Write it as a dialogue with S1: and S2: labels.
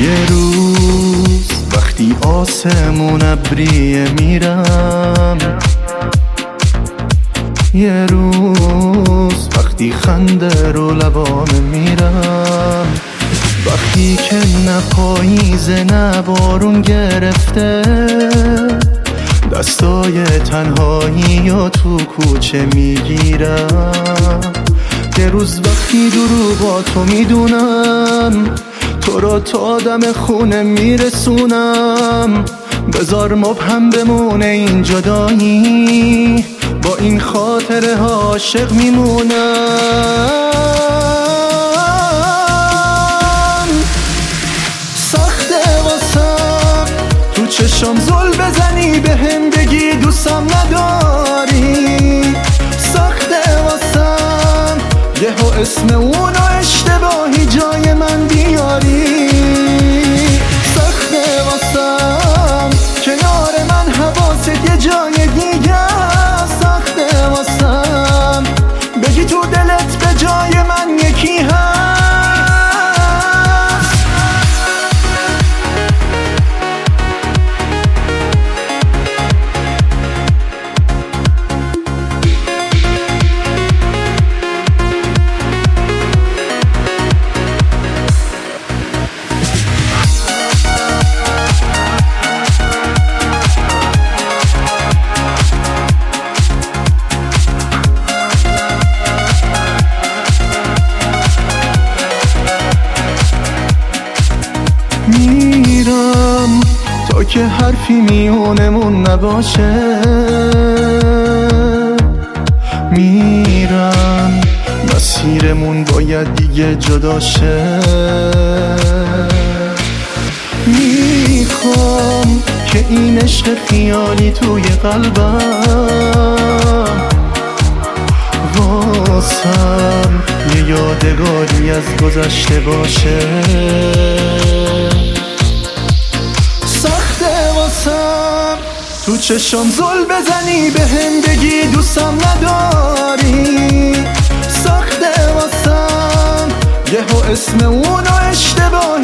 S1: یه روز وقتی آسمون ابریه میرم، یه روز وقتی خنده رو لبانه میرم، وقتی که نه پاییزه نه بارون گرفته، دستای تنهایی یا تو کوچه میگیرم. یه روز وقتی دروغاتو میدونم، تو را تا دم خونه میرسونم، بذار مبهم بمونه این جدایی، با این خاطره عاشق میمونم. سخته واسم تو چشم زل بزنی بهم بگی دوستم نداری، سخته واسم یهو اسم اونو اشتباهی جای من بیاری، سخته واسم کنار من حواست یه جای دیگه، سخته واسم بگی تو دلت به جای من یکی هست. میرم تا که حرفی میونمون نباشه، میرم مسیرمون باید دیگه جداشه، میخوام که این عشق خیالی توی قلبم واسم یه یادگاری از گذشته باشه. سخته واسم تو چشم زل بزنی بهم بگی دوستم نداری، سخته واسم یهو اسم اونو اشتباهی